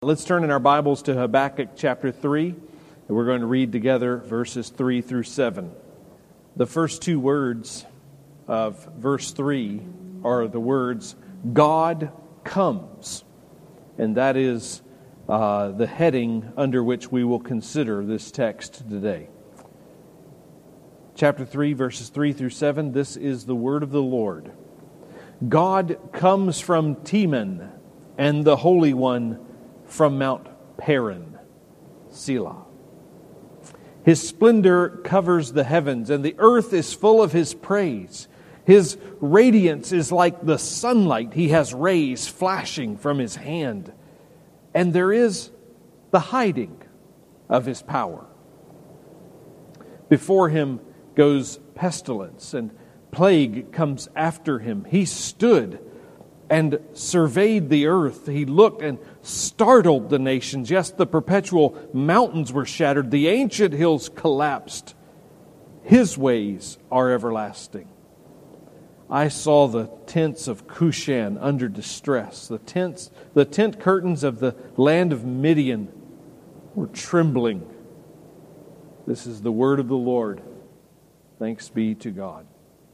Let's turn in our Bibles to Habakkuk chapter 3, and we're going to read together verses 3 through 7. The first two words of verse 3 are the words, God comes. And that is the heading under which we will consider this text today. Chapter 3, verses 3 through 7, this is the word of the Lord. God comes from Teman, and the Holy One from Mount Paran, Selah. His splendor covers the heavens, and the earth is full of His praise. His radiance is like the sunlight. He has rays flashing from His hand. And there is the hiding of His power. Before Him goes pestilence, and plague comes after Him. He stood and surveyed the earth. He looked and startled the nations. Yes, the perpetual mountains were shattered. The ancient hills collapsed. His ways are everlasting. I saw the tents of Cushan under distress. The tent curtains of the land of Midian were trembling. This is the word of the Lord. Thanks be to God.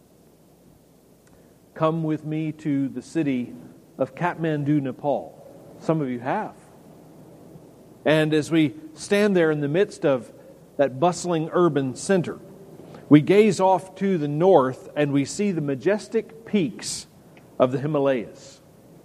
Come with me to the city of Kathmandu, Nepal. Some of you have. And as we stand there in the midst of that bustling urban center, we gaze off to the north and we see the majestic peaks of the Himalayas.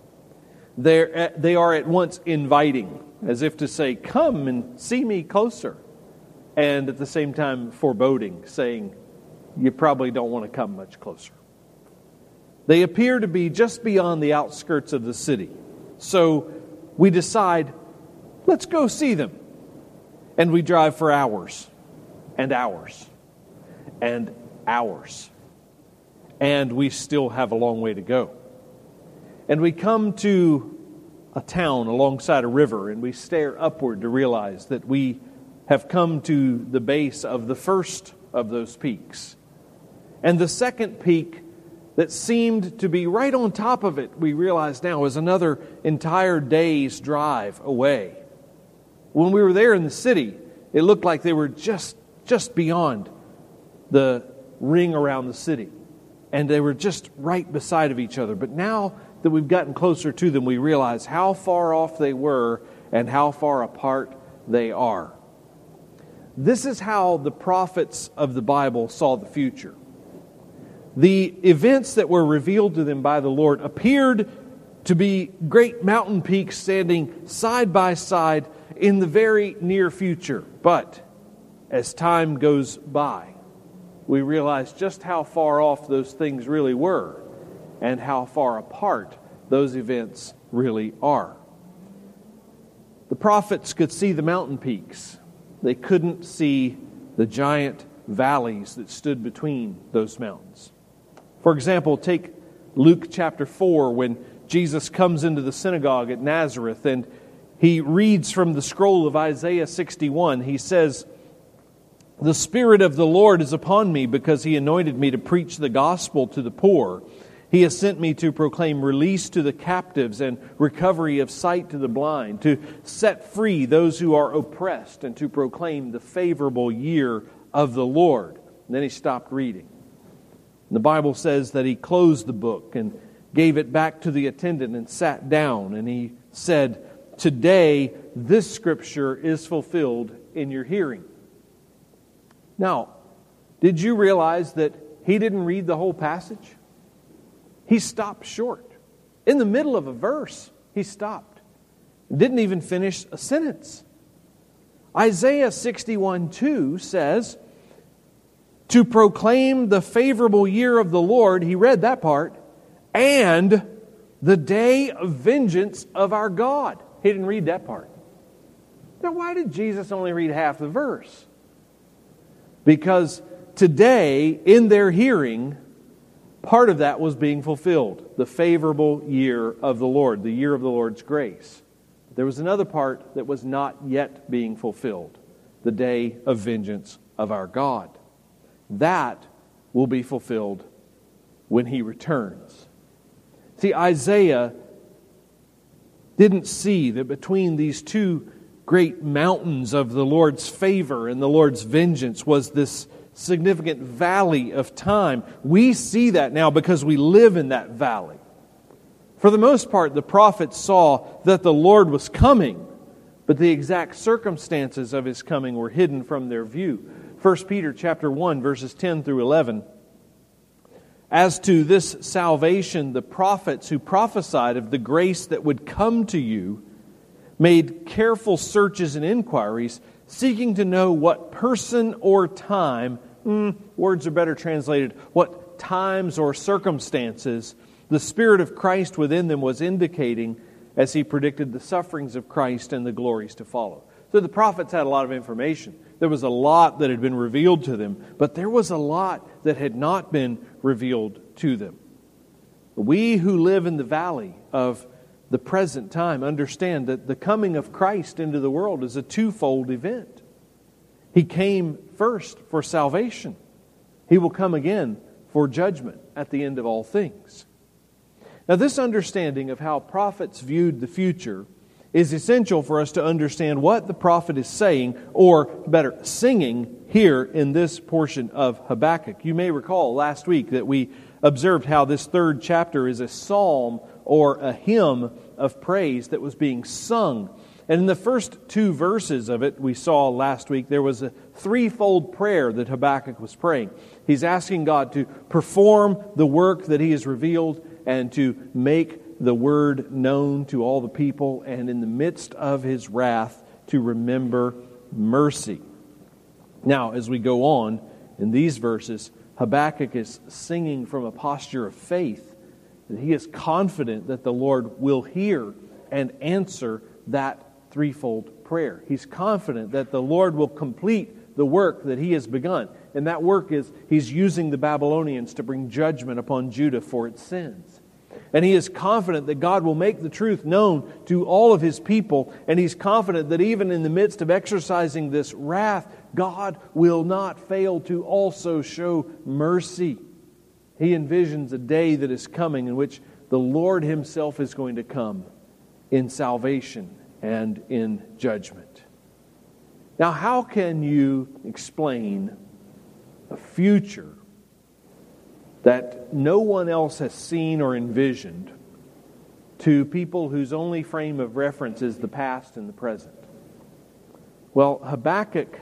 They are at once inviting, as if to say, come and see me closer. And at the same time foreboding, saying, you probably don't want to come much closer. They appear to be just beyond the outskirts of the city. So we decide, let's go see them. And we drive for hours and hours and hours. And we still have a long way to go. And we come to a town alongside a river, and we stare upward to realize that we have come to the base of the first of those peaks. And the second peak that seemed to be right on top of it, we realize now, is another entire day's drive away. When we were there in the city, it looked like they were just beyond the ring around the city. And they were just right beside of each other. But now that we've gotten closer to them, we realize how far off they were and how far apart they are. This is how the prophets of the Bible saw the future. The events that were revealed to them by the Lord appeared to be great mountain peaks standing side by side in the very near future. But as time goes by, we realize just how far off those things really were and how far apart those events really are. The prophets could see the mountain peaks. They couldn't see the giant valleys that stood between those mountains. For example, take Luke chapter 4 when Jesus comes into the synagogue at Nazareth and he reads from the scroll of Isaiah 61. He says, "The Spirit of the Lord is upon me because He anointed me to preach the gospel to the poor. He has sent me to proclaim release to the captives and recovery of sight to the blind, to set free those who are oppressed and to proclaim the favorable year of the Lord." And then he stopped reading. The Bible says that he closed the book and gave it back to the attendant and sat down. And he said, "Today this scripture is fulfilled in your hearing." Now, did you realize that he didn't read the whole passage? He stopped short. In the middle of a verse, he stopped. Didn't even finish a sentence. Isaiah 61:2 says, "To proclaim the favorable year of the Lord," he read that part, "and the day of vengeance of our God." He didn't read that part. Now, why did Jesus only read half the verse? Because today, in their hearing, part of that was being fulfilled. The favorable year of the Lord, the year of the Lord's grace. There was another part that was not yet being fulfilled. The day of vengeance of our God. That will be fulfilled when He returns. See, Isaiah didn't see that between these two great mountains of the Lord's favor and the Lord's vengeance was this significant valley of time. We see that now because we live in that valley. For the most part, the prophets saw that the Lord was coming, but the exact circumstances of His coming were hidden from their view. 1 Peter chapter 1, verses 10 through 11. As to this salvation, the prophets who prophesied of the grace that would come to you made careful searches and inquiries, seeking to know what person or time, words are better translated, what times or circumstances the Spirit of Christ within them was indicating as He predicted the sufferings of Christ and the glories to follow. So the prophets had a lot of information. There was a lot that had been revealed to them, but there was a lot that had not been revealed to them. We who live in the valley of the present time understand that the coming of Christ into the world is a twofold event. He came first for salvation. He will come again for judgment at the end of all things. Now, this understanding of how prophets viewed the future is essential for us to understand what the prophet is saying, or better, singing here in this portion of Habakkuk. You may recall last week that we observed how this third chapter is a psalm or a hymn of praise that was being sung. And in the first two verses of it, we saw last week, there was a threefold prayer that Habakkuk was praying. He's asking God to perform the work that He has revealed and to make the word known to all the people, and in the midst of His wrath to remember mercy. Now, as we go on in these verses, Habakkuk is singing from a posture of faith, that he is confident that the Lord will hear and answer that threefold prayer. He's confident that the Lord will complete the work that He has begun. And that work is He's using the Babylonians to bring judgment upon Judah for its sins. And he is confident that God will make the truth known to all of His people. And he's confident that even in the midst of exercising this wrath, God will not fail to also show mercy. He envisions a day that is coming in which the Lord Himself is going to come in salvation and in judgment. Now, how can you explain a future that no one else has seen or envisioned to people whose only frame of reference is the past and the present? Well, Habakkuk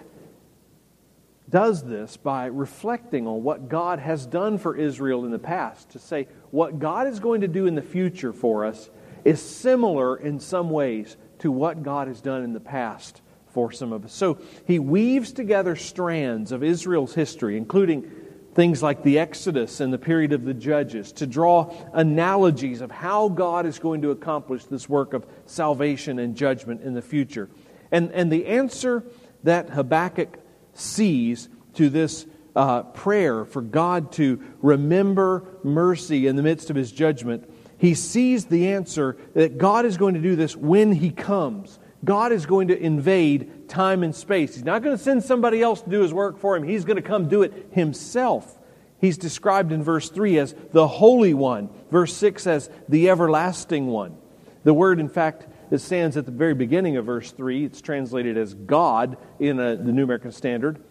does this by reflecting on what God has done for Israel in the past, to say what God is going to do in the future for us is similar in some ways to what God has done in the past for some of us. So he weaves together strands of Israel's history, including things like the Exodus and the period of the Judges, to draw analogies of how God is going to accomplish this work of salvation and judgment in the future. And the answer that Habakkuk sees to this prayer for God to remember mercy in the midst of His judgment, he sees the answer that God is going to do this when He comes. God is going to invade time and space. He's not going to send somebody else to do His work for Him. He's going to come do it Himself. He's described in verse 3 as the Holy One. Verse 6 as the Everlasting One. The word, in fact, that stands at the very beginning of verse 3, it's translated as God in the New American Standard,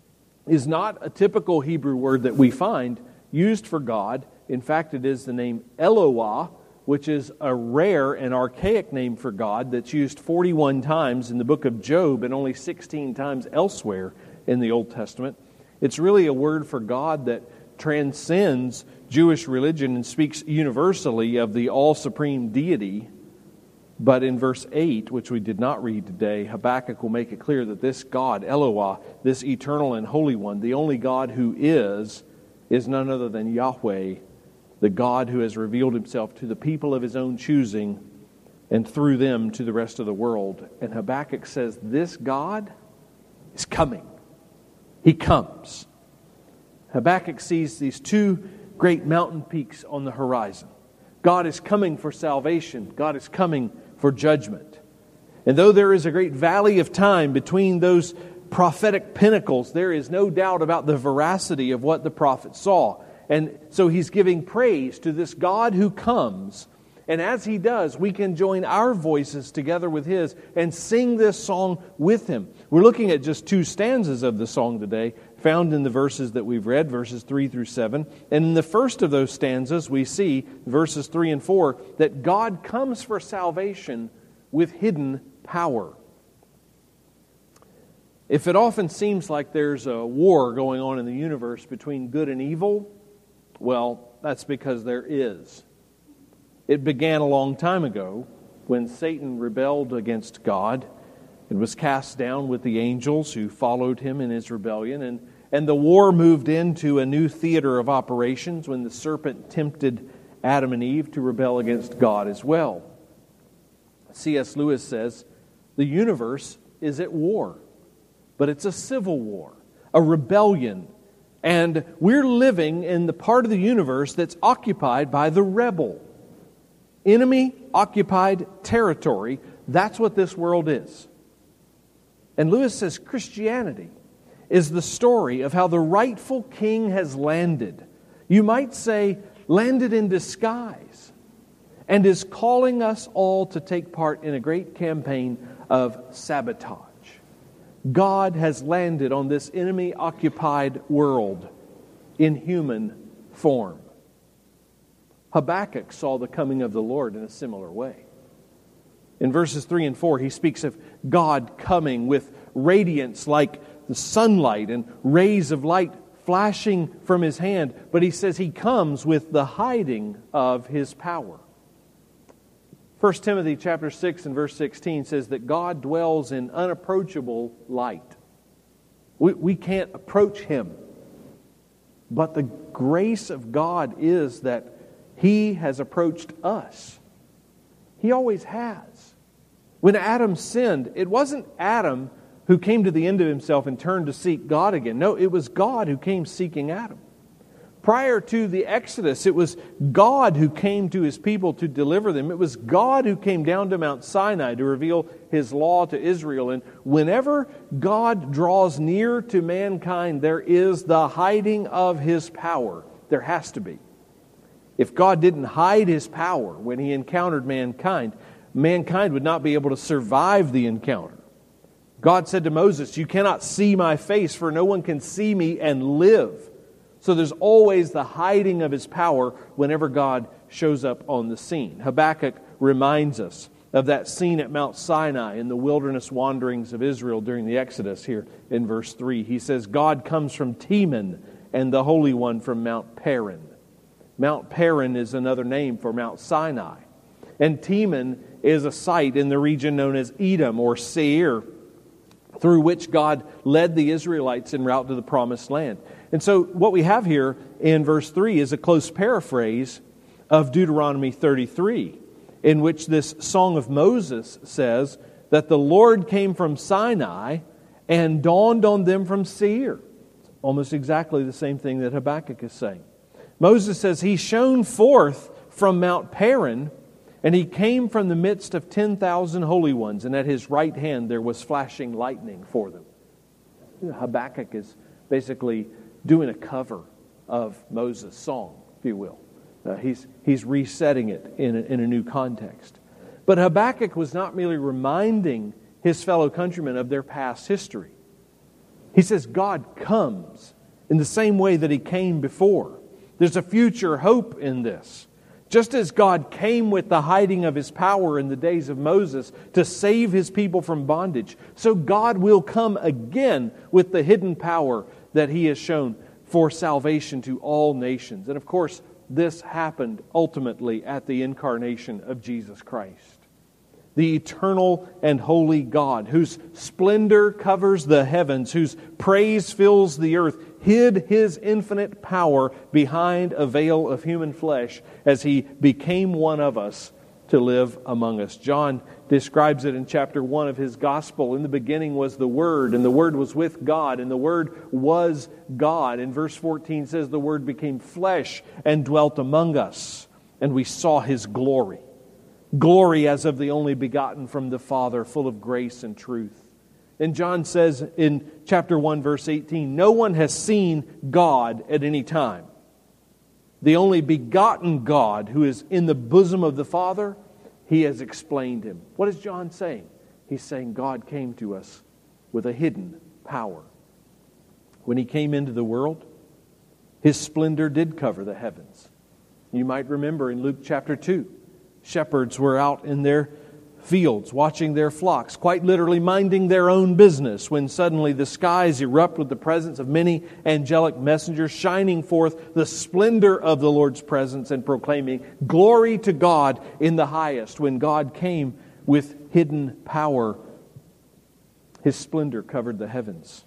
is not a typical Hebrew word that we find used for God. In fact, it is the name Elohah, which is a rare and archaic name for God that's used 41 times in the book of Job and only 16 times elsewhere in the Old Testament. It's really a word for God that transcends Jewish religion and speaks universally of the all-supreme deity. But in verse 8, which we did not read today, Habakkuk will make it clear that this God, Elohah, this eternal and holy one, the only God who is none other than Yahweh, the God who has revealed Himself to the people of His own choosing and through them to the rest of the world. And Habakkuk says, this God is coming. He comes. Habakkuk sees these two great mountain peaks on the horizon. God is coming for salvation. God is coming for judgment. And though there is a great valley of time between those prophetic pinnacles, there is no doubt about the veracity of what the prophet saw. And so he's giving praise to this God who comes And as He does, we can join our voices together with His and sing this song with Him. We're looking at just 2 stanzas of the song today, found in the verses that we've read, verses 3 through 7. And in the first of those stanzas, we see, verses 3 and 4, that God comes for salvation with hidden power. If it often seems like there's a war going on in the universe between good and evil, well, that's because there is. It began a long time ago when Satan rebelled against God and was cast down with the angels who followed him in his rebellion. And the war moved into a new theater of operations when the serpent tempted Adam and Eve to rebel against God as well. C.S. Lewis says, the universe is at war. But it's a civil war, a rebellion. And we're living in the part of the universe that's occupied by the rebel. Enemy-occupied territory, that's what this world is. And Lewis says Christianity is the story of how the rightful king has landed. You might say, landed in disguise, and is calling us all to take part in a great campaign of sabotage. God has landed on this enemy-occupied world in human form. Habakkuk saw the coming of the Lord in a similar way. In verses 3 and 4, he speaks of God coming with radiance like the sunlight and rays of light flashing from His hand. But he says He comes with the hiding of His power. 1 Timothy chapter 6 and verse 16 says that God dwells in unapproachable light. We can't approach Him. But the grace of God is that He has approached us. He always has. When Adam sinned, it wasn't Adam who came to the end of himself and turned to seek God again. No, it was God who came seeking Adam. Prior to the Exodus, it was God who came to His people to deliver them. It was God who came down to Mount Sinai to reveal His law to Israel. And whenever God draws near to mankind, there is the hiding of His power. There has to be. If God didn't hide His power when He encountered mankind, mankind would not be able to survive the encounter. God said to Moses, "You cannot see my face, for no one can see me and live." So there's always the hiding of His power whenever God shows up on the scene. Habakkuk reminds us of that scene at Mount Sinai in the wilderness wanderings of Israel during the Exodus here in verse 3. He says, God comes from Teman and the Holy One from Mount Paran. Mount Paran is another name for Mount Sinai. And Teman is a site in the region known as Edom or Seir, through which God led the Israelites en route to the Promised Land. And so what we have here in verse 3 is a close paraphrase of Deuteronomy 33, in which this Song of Moses says that the Lord came from Sinai and dawned on them from Seir. It's almost exactly the same thing that Habakkuk is saying. Moses says, He shone forth from Mount Paran, and He came from the midst of 10,000 holy ones, and at His right hand there was flashing lightning for them. Habakkuk is basically doing a cover of Moses' song, if you will. He's resetting it in a new context. But Habakkuk was not merely reminding his fellow countrymen of their past history. He says God comes in the same way that He came before. There's a future hope in this. Just as God came with the hiding of His power in the days of Moses to save His people from bondage, so God will come again with the hidden power that He has shown for salvation to all nations. And of course, this happened ultimately at the incarnation of Jesus Christ. The eternal and holy God, whose splendor covers the heavens, whose praise fills the earth, hid His infinite power behind a veil of human flesh as He became one of us to live among us. John describes it in chapter 1 of his gospel. In the beginning was the Word, and the Word was with God, and the Word was God. And verse 14 says, the Word became flesh and dwelt among us, and we saw His glory. Glory as of the only begotten from the Father, full of grace and truth. And John says in chapter 1, verse 18, no one has seen God at any time. the only begotten God who is in the bosom of the Father, He has explained Him. What is John saying? He's saying God came to us with a hidden power. When He came into the world, His splendor did cover the heavens. You might remember in Luke chapter 2, shepherds were out in their fields watching their flocks, quite literally minding their own business, when suddenly the skies erupt with the presence of many angelic messengers, shining forth the splendor of the Lord's presence and proclaiming glory to God in the highest. When God came with hidden power, His splendor covered the heavens.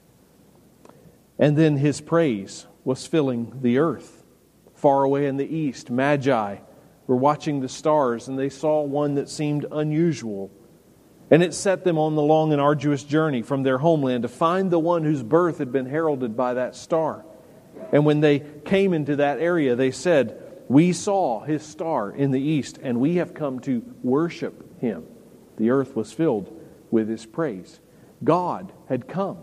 And then His praise was filling the earth. Far away in the east, Magi were watching the stars, and they saw one that seemed unusual. And it set them on the long and arduous journey from their homeland to find the one whose birth had been heralded by that star. And when they came into that area, they said, "We saw His star in the east, and we have come to worship Him." The earth was filled with His praise. God had come.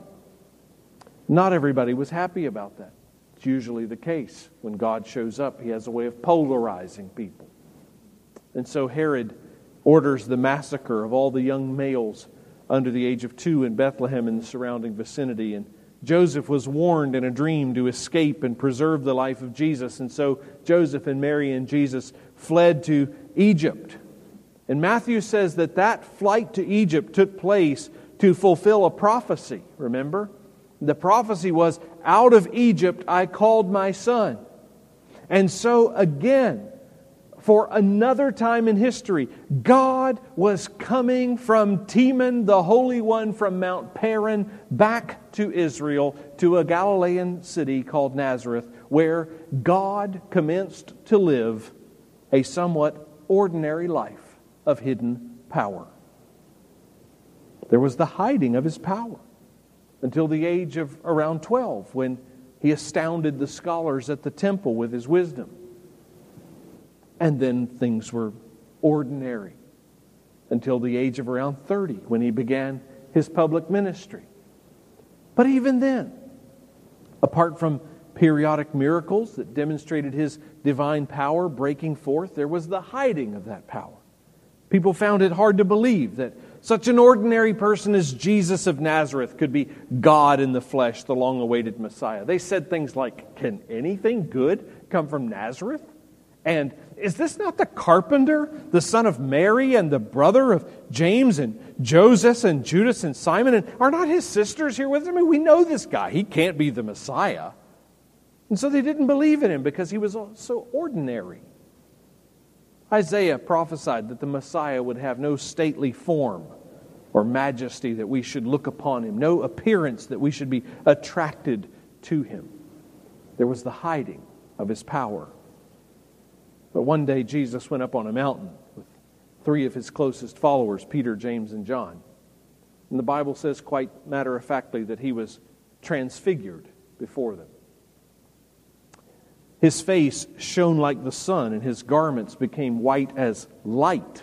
Not everybody was happy about that. It's usually the case. When God shows up, He has a way of polarizing people. And so Herod orders the massacre of all the young males under the age of 2 in Bethlehem and the surrounding vicinity. And Joseph was warned in a dream to escape and preserve the life of Jesus. And so Joseph and Mary and Jesus fled to Egypt. And Matthew says that that flight to Egypt took place to fulfill a prophecy, remember? The prophecy was, "Out of Egypt I called my son." And so again, for another time in history, God was coming from Teman, the Holy One from Mount Paran, back to Israel, to a Galilean city called Nazareth, where God commenced to live a somewhat ordinary life of hidden power. There was the hiding of His power until the age of around 12, when He astounded the scholars at the temple with His wisdom. And then things were ordinary until the age of around 30, when He began His public ministry. But even then, apart from periodic miracles that demonstrated His divine power breaking forth, there was the hiding of that power. People found it hard to believe that such an ordinary person as Jesus of Nazareth could be God in the flesh, the long-awaited Messiah. They said things like, "Can anything good come from Nazareth? And is this not the carpenter, the son of Mary, and the brother of James and Joseph and Judas and Simon? And are not his sisters here with him? I mean, we know this guy. He can't be the Messiah." And so they didn't believe in Him because He was so ordinary. Isaiah prophesied that the Messiah would have no stately form or majesty that we should look upon Him, no appearance that we should be attracted to Him. There was the hiding of His power. But one day Jesus went up on a mountain with 3 of His closest followers, Peter, James, and John. And the Bible says quite matter-of-factly that He was transfigured before them. His face shone like the sun, and His garments became white as light.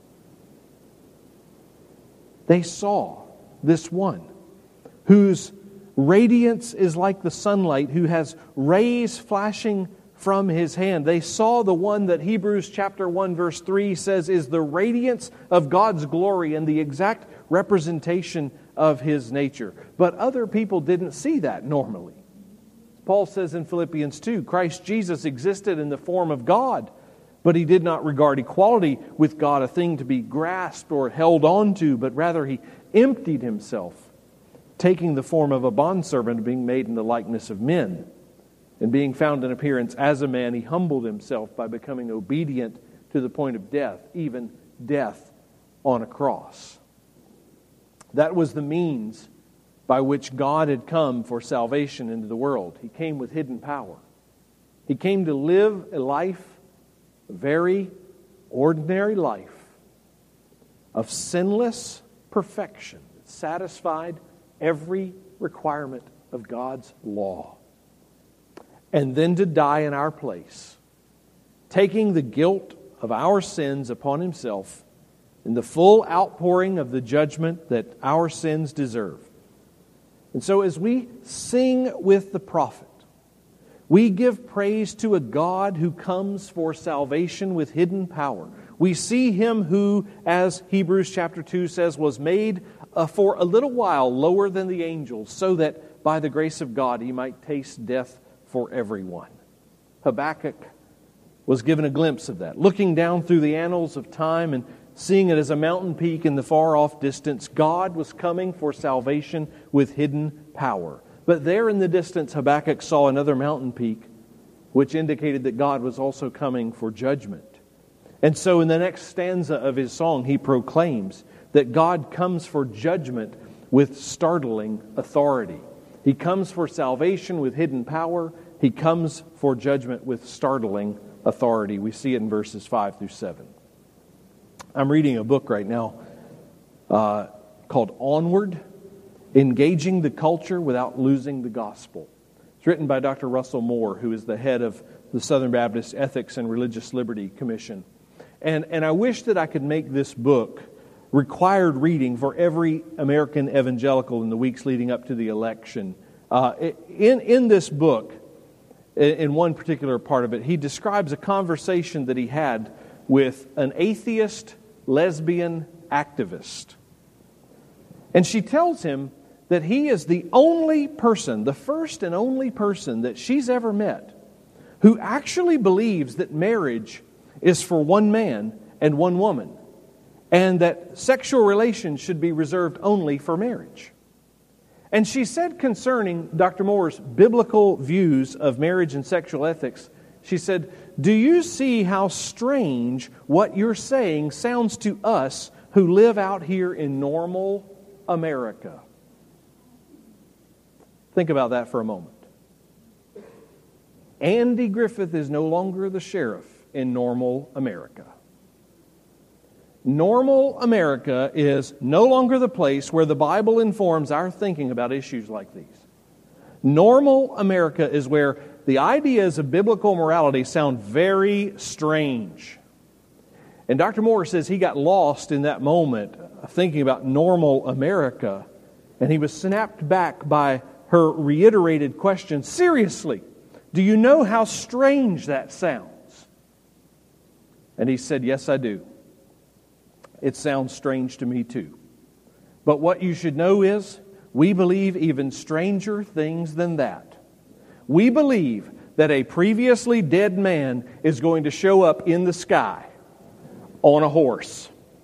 They saw this one whose radiance is like the sunlight, who has rays flashing from His hand. They saw the one that Hebrews chapter 1 verse 3 says is the radiance of God's glory and the exact representation of His nature. But other people didn't see that normally. Paul says in Philippians 2, Christ Jesus existed in the form of God, but He did not regard equality with God a thing to be grasped or held on to, but rather He emptied Himself, taking the form of a bondservant and being made in the likeness of men. And being found in appearance as a man, He humbled Himself by becoming obedient to the point of death, even death on a cross. That was the means by which God had come for salvation into the world. He came with hidden power. He came to live a life, a very ordinary life, of sinless perfection that satisfied every requirement of God's law. And then to die in our place, taking the guilt of our sins upon Himself in the full outpouring of the judgment that our sins deserve. And so as we sing with the prophet, We give praise to a God who comes for salvation with hidden power. We see Him who, as Hebrews chapter 2 says, was made for a little while lower than the angels, so that by the grace of God He might taste death for everyone. Habakkuk was given a glimpse of that. Looking down through the annals of time and seeing it as a mountain peak in the far-off distance, God was coming for salvation with hidden power. But there in the distance, Habakkuk saw another mountain peak, which indicated that God was also coming for judgment. And so in the next stanza of his song, he proclaims that God comes for judgment with startling authority. He comes for salvation with hidden power. He comes for judgment with startling authority. We see it in verses 5 through 7. I'm reading a book right now called Onward, Engaging the Culture Without Losing the Gospel. It's written by Dr. Russell Moore, who is the head of the Southern Baptist Ethics and Religious Liberty Commission. And I wish that I could make this book required reading for every American evangelical in the weeks leading up to the election. In this book, in one particular part of it, he describes a conversation that he had with an atheist lesbian activist. And she tells him that he is the only person, the first and only person that she's ever met, who actually believes that marriage is for one man and one woman, and that sexual relations should be reserved only for marriage. And she said concerning Dr. Moore's biblical views of marriage and sexual ethics, she said, "Do you see how strange what you're saying sounds to us who live out here in normal America?" Think about that for a moment. Andy Griffith is no longer the sheriff in normal America. Normal America is no longer the place where the Bible informs our thinking about issues like these. Normal America is where the ideas of biblical morality sound very strange. And Dr. Moore says he got lost in that moment thinking about normal America, and he was snapped back by her reiterated question, "Seriously, do you know how strange that sounds?" And he said, "Yes, I do. It sounds strange to me too. But what you should know is, we believe even stranger things than that. We believe that a previously dead man is going to show up in the sky on a horse."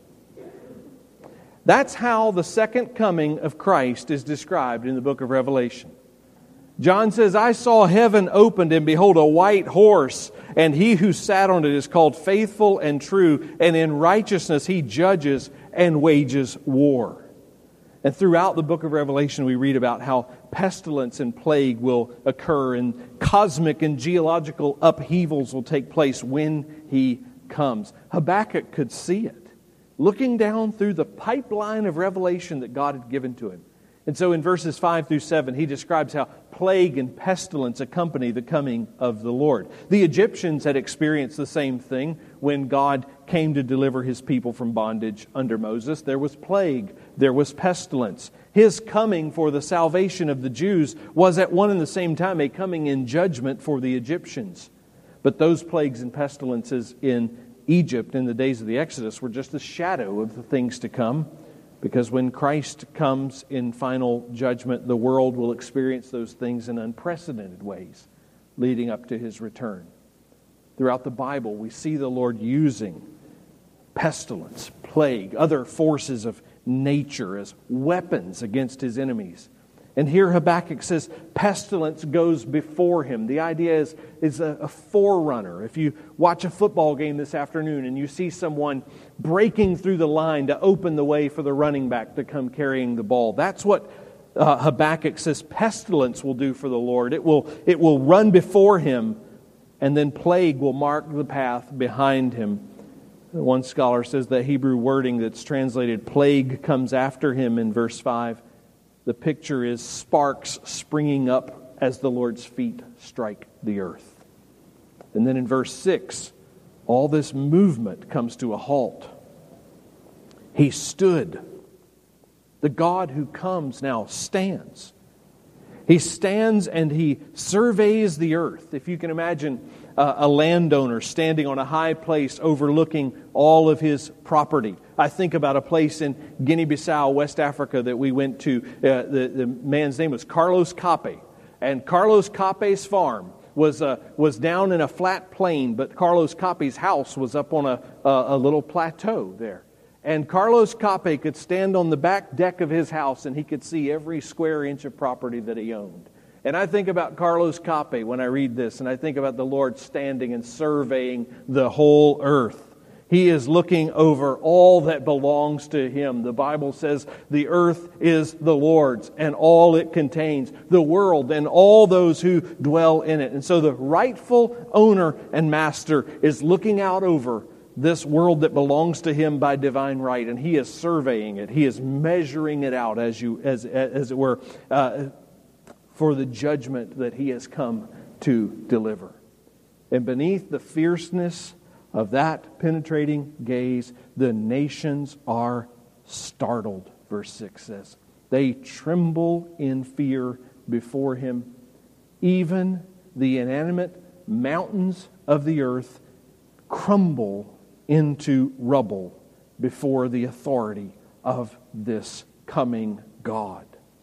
That's how the second coming of Christ is described in the book of Revelation. John says, "I saw heaven opened, and behold, a white horse, and he who sat on it is called Faithful and True, and in righteousness he judges and wages war." And throughout the book of Revelation, we read about how pestilence and plague will occur, and cosmic and geological upheavals will take place when He comes. Habakkuk could see it, looking down through the pipeline of revelation that God had given to him. And so in verses 5 through 7, he describes how plague and pestilence accompany the coming of the Lord. The Egyptians had experienced the same thing when God came to deliver His people from bondage under Moses. There was plague, there was pestilence. His coming for the salvation of the Jews was at one and the same time a coming in judgment for the Egyptians. But those plagues and pestilences in Egypt in the days of the Exodus were just a shadow of the things to come. Because when Christ comes in final judgment, the world will experience those things in unprecedented ways leading up to His return. Throughout the Bible, we see the Lord using pestilence, plague, other forces of nature as weapons against His enemies. And here Habakkuk says pestilence goes before him. The idea is a forerunner. If you watch a football game this afternoon and you see someone breaking through the line to open the way for the running back to come carrying the ball, that's what Habakkuk says pestilence will do for the Lord. It will run before Him, and then plague will mark the path behind Him. One scholar says the Hebrew wording that's translated plague comes after Him in verse 5. The picture is sparks springing up as the Lord's feet strike the earth. And then in verse 6, all this movement comes to a halt. He stood. The God who comes now stands. He stands and he surveys the earth. If you can imagine a landowner standing on a high place overlooking all of his property. I think about a place in Guinea-Bissau, West Africa, that we went to. The man's name was Carlos Cape. And Carlos Cape's farm was down in a flat plain, but Carlos Cape's house was up on a little plateau there. And Carlos Cape could stand on the back deck of his house and he could see every square inch of property that he owned. And I think about Carlos Cape when I read this, and I think about the Lord standing and surveying the whole earth. He is looking over all that belongs to Him. The Bible says the earth is the Lord's and all it contains, the world and all those who dwell in it. And so the rightful owner and master is looking out over this world that belongs to Him by divine right, and He is surveying it. He is measuring it out, as it were, for the judgment that He has come to deliver. And beneath the fierceness of that penetrating gaze, the nations are startled, verse 6 says. They tremble in fear before Him. Even the inanimate mountains of the earth crumble into rubble before the authority of this coming God.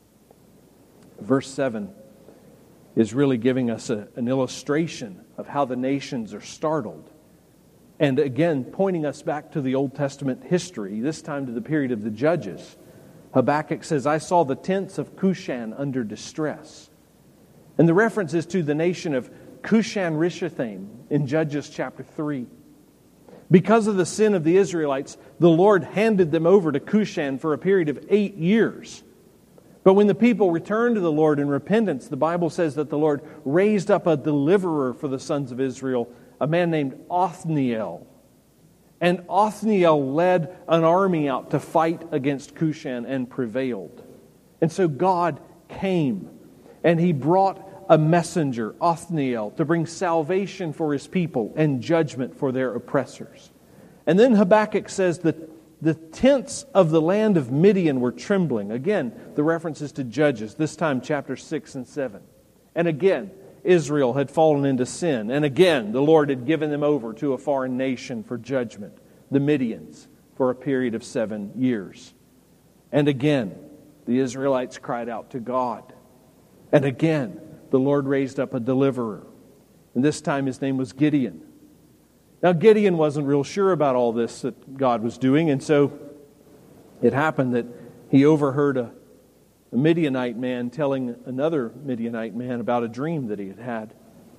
Verse 7 is really giving us an illustration of how the nations are startled. And again, pointing us back to the Old Testament history, this time to the period of the Judges. Habakkuk says, I saw the tents of Cushan under distress. And the reference is to the nation of Cushan-Rishathaim in Judges chapter 3. Because of the sin of the Israelites, the Lord handed them over to Cushan for a period of 8 years. But when the people returned to the Lord in repentance, the Bible says that the Lord raised up a deliverer for the sons of Israel, a man named Othniel. And Othniel led an army out to fight against Cushan and prevailed. And so God came and He brought a messenger, Othniel, to bring salvation for His people and judgment for their oppressors. And then Habakkuk says that the tents of the land of Midian were trembling. Again, the references to Judges, this time chapter 6 and 7. And again, Israel had fallen into sin. And again, the Lord had given them over to a foreign nation for judgment, the Midians, for a period of 7 years. And again, the Israelites cried out to God. And again, the Lord raised up a deliverer. And this time his name was Gideon. Now, Gideon wasn't real sure about all this that God was doing, and so it happened that he overheard a Midianite man telling another Midianite man about a dream that he had had.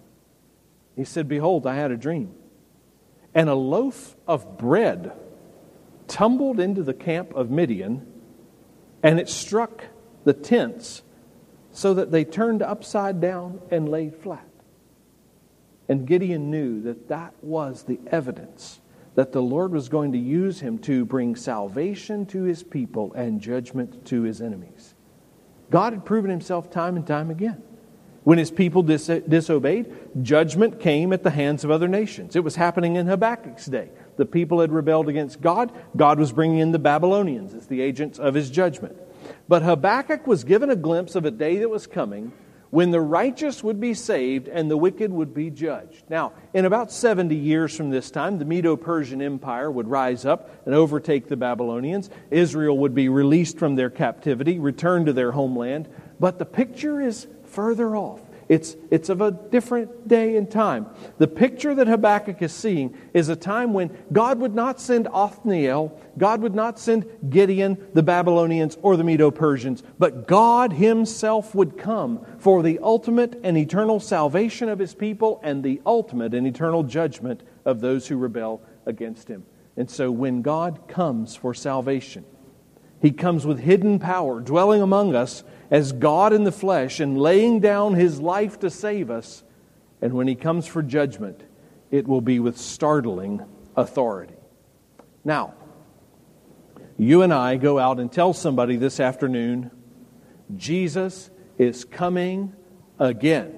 He said, Behold, I had a dream, and a loaf of bread tumbled into the camp of Midian, and it struck the tents so that they turned upside down and laid flat. And Gideon knew that that was the evidence that the Lord was going to use him to bring salvation to His people and judgment to His enemies. God had proven Himself time and time again. When His people disobeyed, judgment came at the hands of other nations. It was happening in Habakkuk's day. The people had rebelled against God. God was bringing in the Babylonians as the agents of His judgment. But Habakkuk was given a glimpse of a day that was coming when the righteous would be saved and the wicked would be judged. Now, in about 70 years from this time, the Medo-Persian Empire would rise up and overtake the Babylonians. Israel would be released from their captivity, returned to their homeland. But the picture is further off. It's of a different day and time. The picture that Habakkuk is seeing is a time when God would not send Othniel, God would not send Gideon, the Babylonians, or the Medo-Persians, but God Himself would come for the ultimate and eternal salvation of His people and the ultimate and eternal judgment of those who rebel against Him. And so when God comes for salvation, He comes with hidden power, dwelling among us as God in the flesh and laying down His life to save us. And when He comes for judgment, it will be with startling authority. Now, you and I go out and tell somebody this afternoon, Jesus is coming again.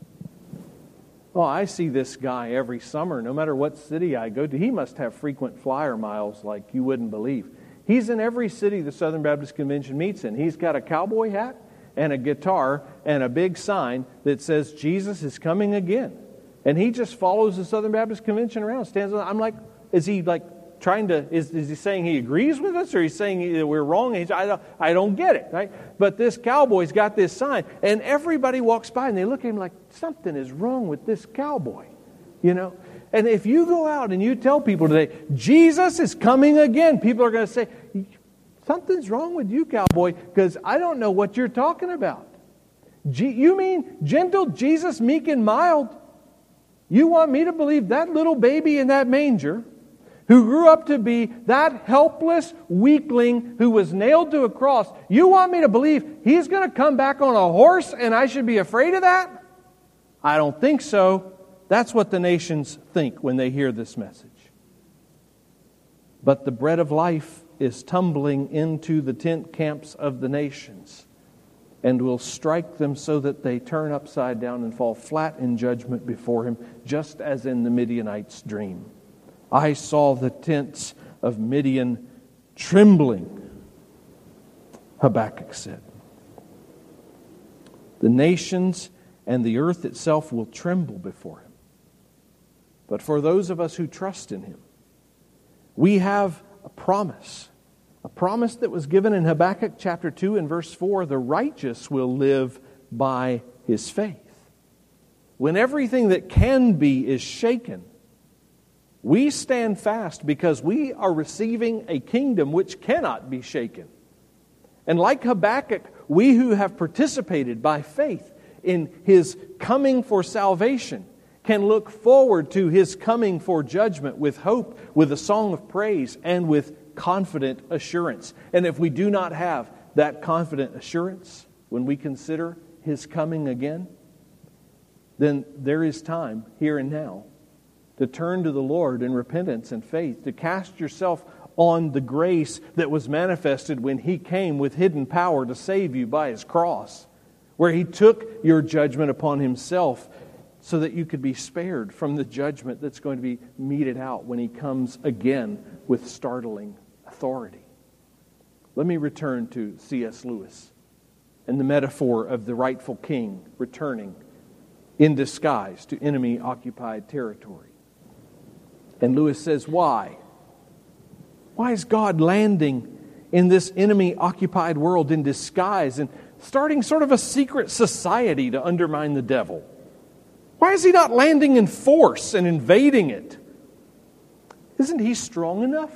Well, I see this guy every summer, no matter what city I go to. He must have frequent flyer miles like you wouldn't believe. He's in every city the Southern Baptist Convention meets in. He's got a cowboy hat, and a guitar and a big sign that says Jesus is coming again. And he just follows the Southern Baptist Convention around, stands on. I'm like, is he like trying to, is he saying he agrees with us, or he's saying that we're wrong? I don't get it, right? But this cowboy's got this sign, and everybody walks by and they look at him like, something is wrong with this cowboy, you know? And if you go out and you tell people today, Jesus is coming again, people are going to say, something's wrong with you, cowboy, because I don't know what you're talking about. You mean gentle Jesus, meek and mild? You want me to believe that little baby in that manger, who grew up to be that helpless weakling who was nailed to a cross, you want me to believe he's going to come back on a horse and I should be afraid of that? I don't think so. That's what the nations think when they hear this message. But the bread of life is tumbling into the tent camps of the nations and will strike them so that they turn upside down and fall flat in judgment before Him, just as in the Midianites' dream. I saw the tents of Midian trembling, Habakkuk said. The nations and the earth itself will tremble before Him. But for those of us who trust in Him, we have a promise that was given in Habakkuk chapter 2 and verse 4, the righteous will live by his faith. When everything that can be is shaken, we stand fast because we are receiving a kingdom which cannot be shaken. And like Habakkuk, we who have participated by faith in His coming for salvation can look forward to His coming for judgment with hope, with a song of praise, and with confident assurance. And if we do not have that confident assurance when we consider His coming again, then there is time here and now to turn to the Lord in repentance and faith, to cast yourself on the grace that was manifested when He came with hidden power to save you by His cross, where He took your judgment upon Himself so that you could be spared from the judgment that's going to be meted out when He comes again with startling authority. Let me return to C.S. Lewis and the metaphor of the rightful king returning in disguise to enemy-occupied territory. And Lewis says, why? Why is God landing in this enemy-occupied world in disguise and starting sort of a secret society to undermine the devil? Why is He not landing in force and invading it? Isn't He strong enough?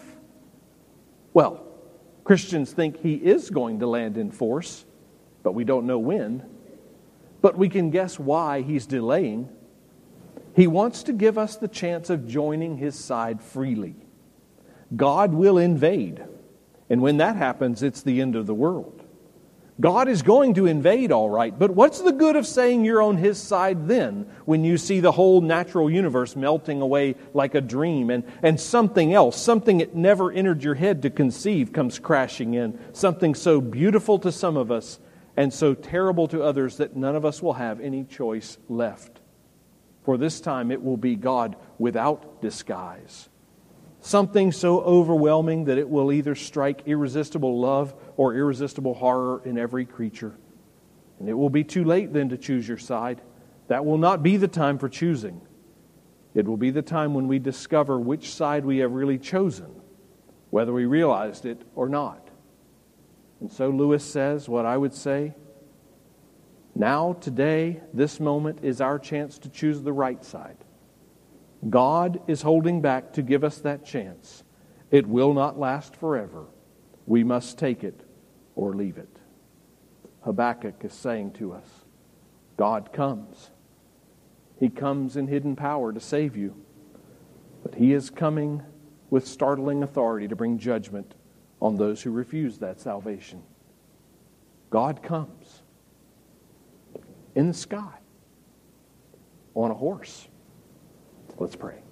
Well, Christians think He is going to land in force, but we don't know when. But we can guess why He's delaying. He wants to give us the chance of joining His side freely. God will invade. And when that happens, it's the end of the world. God is going to invade, all right, but what's the good of saying you're on His side then when you see the whole natural universe melting away like a dream and something else, something that never entered your head to conceive, comes crashing in, something so beautiful to some of us and so terrible to others that none of us will have any choice left. For this time it will be God without disguise. Something so overwhelming that it will either strike irresistible love or irresistible horror in every creature. And it will be too late then to choose your side. That will not be the time for choosing. It will be the time when we discover which side we have really chosen, whether we realized it or not. And so Lewis says what I would say, now, today, this moment is our chance to choose the right side. God is holding back to give us that chance. It will not last forever. We must take it or leave it. Habakkuk is saying to us, God comes. He comes in hidden power to save you. But He is coming with startling authority to bring judgment on those who refuse that salvation. God comes in the sky on a horse. Let's pray.